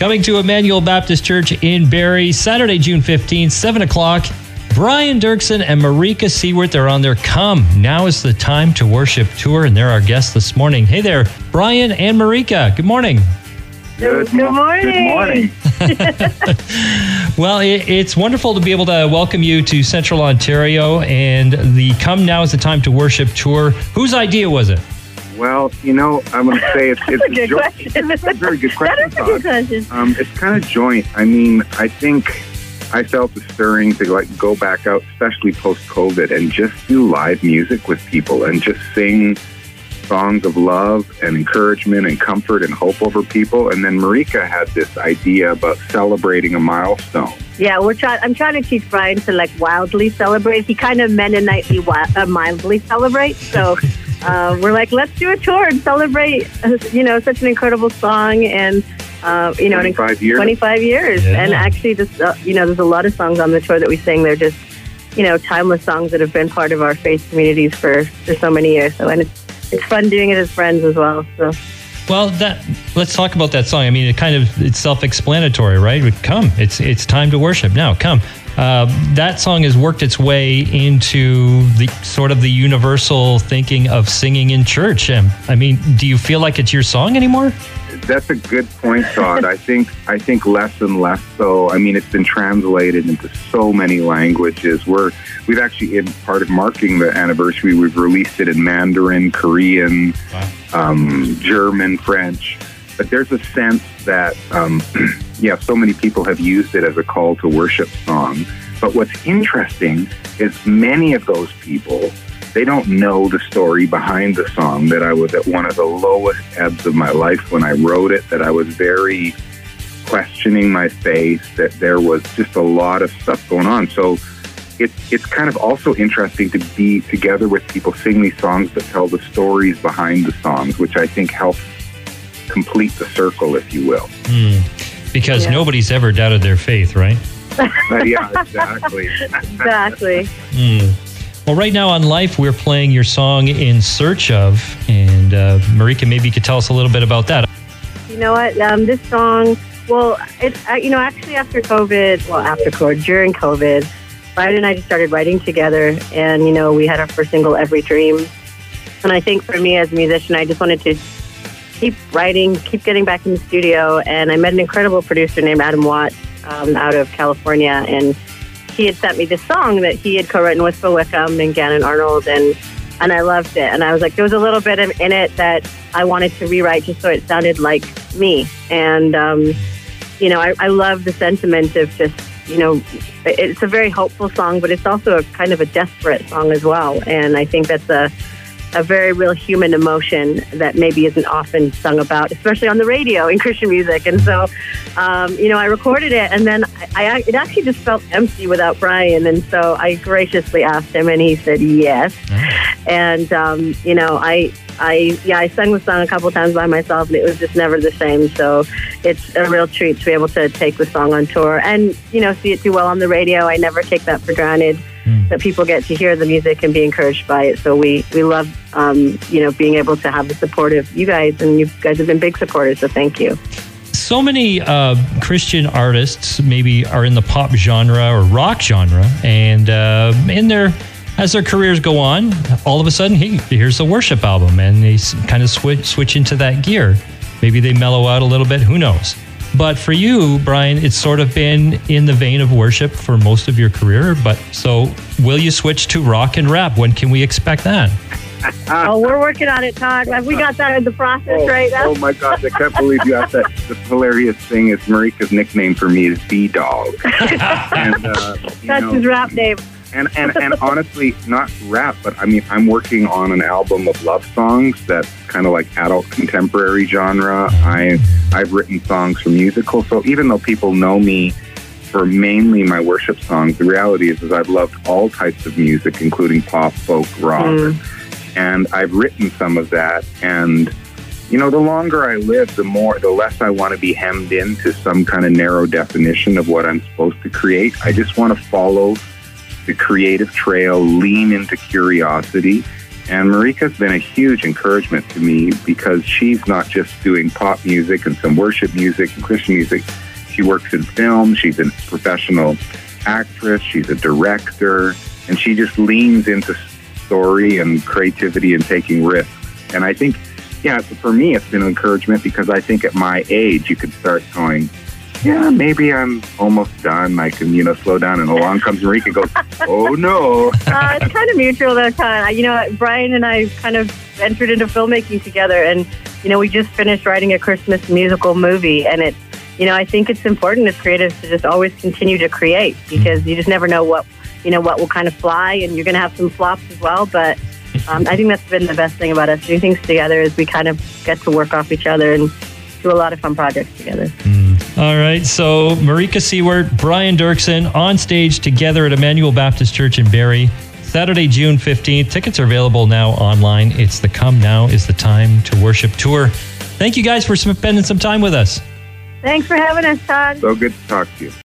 Coming to Emmanuel Baptist Church in Barrie, Saturday, June 15th, 7 o'clock. Brian Dirksen and Marika Seward, they're on their Come Now Is the Time to Worship tour, and they're our guests this morning. Hey there, Brian and Marika. Good morning. Good morning. Well, it's wonderful to be able to welcome you to Central Ontario and the Come Now Is the Time to Worship tour. Whose idea was it? Well, I'm going to say it's a good question. It's a very good question. That is a good question. It's kind of joint. I mean, I think I felt the stirring to go back out, especially post-COVID, and just do live music with people and just sing songs of love and encouragement and comfort and hope over people. And then Marika had this idea about celebrating a milestone. Yeah, I'm trying to teach Brian to wildly celebrate. He kind of Mennonitely mildly celebrate. So we're let's do a tour and celebrate, such an incredible song and 25 years. 25 years. Yeah. And actually, there's a lot of songs on the tour that we sing. They're just, timeless songs that have been part of our faith communities for so many years. So, and it's fun doing it as friends as well. So. Well, let's talk about that song. I mean, it's self-explanatory, right? Come, it's time to worship now. Come. That song has worked its way into the sort of the universal thinking of singing in church. I mean, do you feel like it's your song anymore? That's a good point, Todd. I think less and less so. I mean, it's been translated into so many languages. We've actually, in part of marking the anniversary, we've released it in Mandarin, Korean, German, French. But there's a sense that, so many people have used it as a call to worship song. But what's interesting is many of those people, they don't know the story behind the song, that I was at one of the lowest ebbs of my life when I wrote it, that I was very questioning my faith, that there was just a lot of stuff going on. So it's kind of also interesting to be together with people, sing these songs, but tell the stories behind the songs, which I think helps complete the circle, if you will. Because nobody's ever doubted their faith, right? Yeah, exactly. Exactly. Well, right now on Life, we're playing your song In Search Of, and Marika, maybe you could tell us a little bit about that. You know what? This song, it's actually during COVID, Brian and I just started writing together, and we had our first single, Every Dream. And I think for me as a musician, I just wanted to keep writing, keep getting back in the studio, and I met an incredible producer named Adam Watt out of California, and he had sent me this song that he had co-written with Phil Wickham and Gannon Arnold, and I loved it. And I was like, there was a little bit in it that I wanted to rewrite just so it sounded like me. And, I love the sentiment of just, it's a very hopeful song, but it's also a kind of a desperate song as well. And I think that's a very real human emotion that maybe isn't often sung about, especially on the radio in Christian music. And so, I recorded it, and then it actually just felt empty without Brian. And so I graciously asked him, and he said yes. And, I sang the song a couple of times by myself, and it was just never the same. So it's a real treat to be able to take the song on tour and, see it do well on the radio. I never take that for granted, that people get to hear the music and be encouraged by it. So we love, being able to have the support of you guys, and you guys have been big supporters, so thank you. So many Christian artists maybe are in the pop genre or rock genre, and as their careers go on, all of a sudden, hey, here's a worship album, and they kind of switch into that gear. Maybe they mellow out a little bit, who knows? But for you, Brian, it's sort of been in the vein of worship for most of your career. But so will you switch to rock and rap? When can we expect that? We're working on it, Todd. Have we got that in the process right now? Oh, my gosh. I can't believe you asked that. The hilarious thing is Marika's nickname for me is B-Dog. That's his rap name. And honestly, not rap, but I mean, I'm working on an album of love songs that's kind of like adult contemporary genre. I've written songs for musicals, so even though people know me for mainly my worship songs, the reality is I've loved all types of music, including pop, folk, rock, and I've written some of that. And the longer I live, the less I want to be hemmed into some kind of narrow definition of what I'm supposed to create. I just want to follow the creative trail, lean into curiosity, And Marika's been a huge encouragement to me because she's not just doing pop music and some worship music and Christian music. She works in film. She's a professional actress. She's a director. And she just leans into story and creativity and taking risks. And I think, yeah, for me, it's been an encouragement because I think at my age, you could start going, yeah, maybe I'm almost done. I can, slow down. And along comes Marika and goes, oh, no. It's kind of mutual, though, Todd. Brian and I kind of entered into filmmaking together. And, we just finished writing a Christmas musical movie. And it's, I think it's important as creatives to just always continue to create because you just never know what will kind of fly. And you're going to have some flops as well. But I think that's been the best thing about us doing things together is we kind of get to work off each other and do a lot of fun projects together. All right. So Marika Seward, Brian Doerksen on stage together at Emmanuel Baptist Church in Barrie, Saturday, June 15th. Tickets are available now online. It's the Come Now is the Time to Worship tour. Thank you guys for spending some time with us. Thanks for having us, Todd. So good to talk to you.